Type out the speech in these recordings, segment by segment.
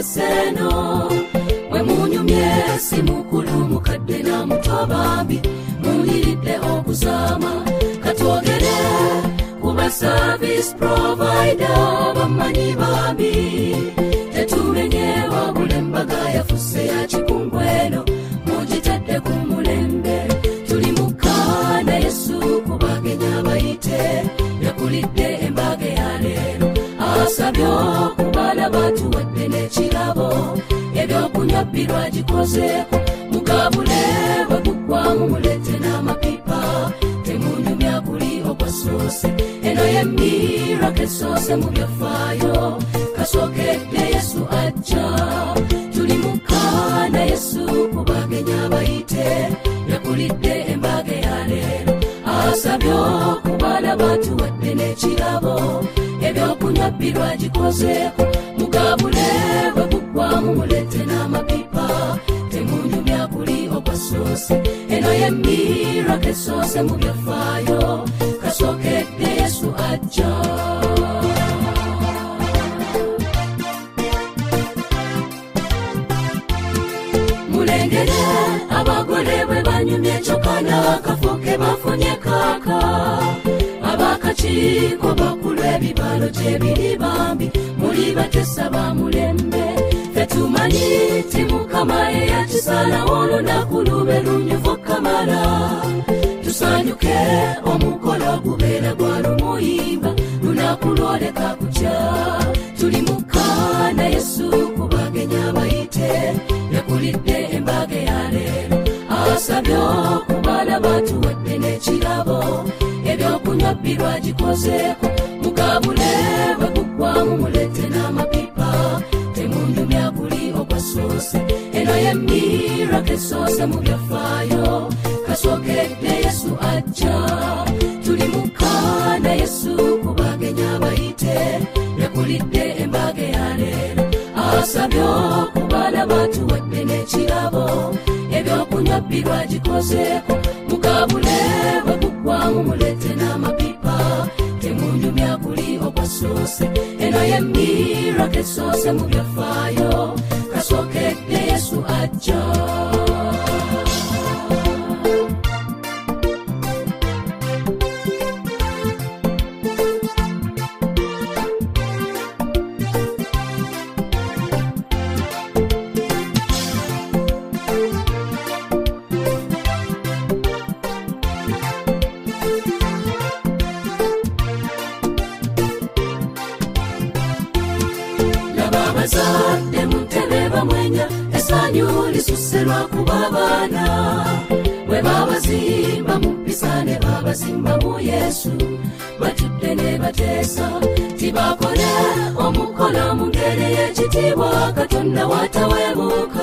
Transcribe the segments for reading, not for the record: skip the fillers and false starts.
seno mwe munyumye si mukulu mukadde na muto bambi muliridde okuzama katwogere kuba service provider bamanyi bambi tetumenye wabula embaga yafusse ya kikumbweno mugitadde ku mulembe tuli mukana Yesu kubagenya bayite yakulidde embaga ya leero asabye okubala batuwadde n'ekirabo ebyokunywa birwa gikozeeko mugabule bwe gugwamu mulete n'amapipa temunyumya guli okwasoose eno y'emmirako esoose mu byafaayo kasookedde Yesu ajja tuli mukana Yesu kubagenya bayite yakulidde embaga ya leero asabye okubala batuwadde n'ekirabo ebyokunywa birwa gikozeeko mugabule bwe gugwamu mulete n'amapipa temunyumya guli okwasoose eno y'emmirako esoose mu byafaayo kasookedde Yesu ajja mulengere abagole bwe banyumye kyokka n'akafo ke bafunye kaaka abakakiiko bakulu ebibalo gye biri bambi muli batesa ba mulembe fetumanyi ti mukama eyakisalawo olunaku lube lunyuvu kamala tusanyuke omukolo gubeera gwa lumuyimba lunaku lwoleka kutya tuli mukana Yesu kubagenya bayite yakulidde embaga ya leero asabye okubala batuwadde n'ekirabo ebyokunywa birwa gikozeeko mugabule bwe gugwamu mulete n'amapipa temunyumya guli okwasoose eno y'emmirako esoose mu byafaayo kasookedde Yesu ajja tuli mukana Yesu kubagenya bayite yakulidde embaga ya leero asabye okubala batuwadde n'ekirabo ebyokunywa birwa gikozeeko mugabule bwe gugwamu mulete n'amapipa temunyumya guli okwasoose eno y'emmirako esoose mu byafaayo kasookedde Yesu ajja abazadde muntebe bamwenya essanyu lisusse lwakuba abaana bwe babazimba mu mpisa ne babazimba mu Yesu batudde ne bateesa tibakole omukolo mu ngeri y'ekitiibwa Katonda wataweebuuka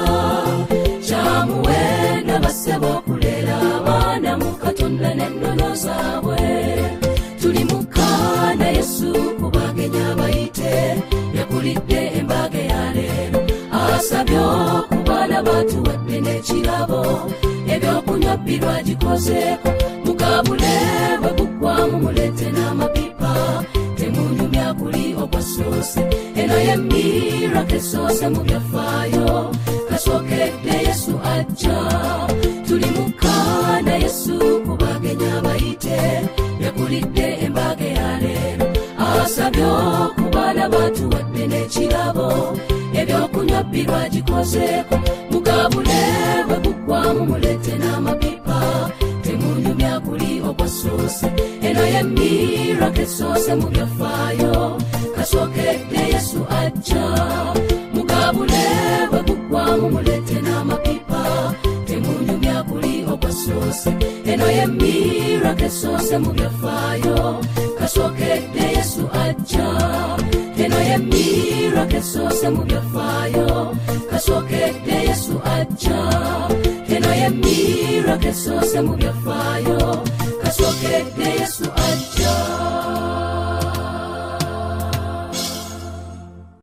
kyamuwenda bassebo okuleera abaana mu Katonda n'ennono zaabwe tuli mukana Yesu kubagenya bayite yakulidde embaga ya leero asabye okubala batuwadde n'ekirabo ebyokunywa birwa gikozeeko mugabule bwe gugwamu mulete n'amapipa temunyumya guli okwasoose eno y'emmirako esoose mu byafaayo kasookedde Yesu ajja tuli mukana Yesu kubagenya bayite yakulidde embaga ya leero asabye okubala batuwadde n'ekirabo ebyokunywa birwa gikozeeko mugabule bwe gugwamu mulete n'amapipa temunyumya guli okwasoose eno y'emmirako esoose mu byafaayo kasookedde Yesu ajja mugabule bwe gugwamu mulete n'amapipa temunyumya guli okwasoose eno y'emmirako esoose mu byafaayo kasookedde Yesu ajja eno y'emmirako esoose mu byafaayo kasookedde Yesu ajja eno y'emmirako esoose mu byafaayo kasookedde Yesu ajja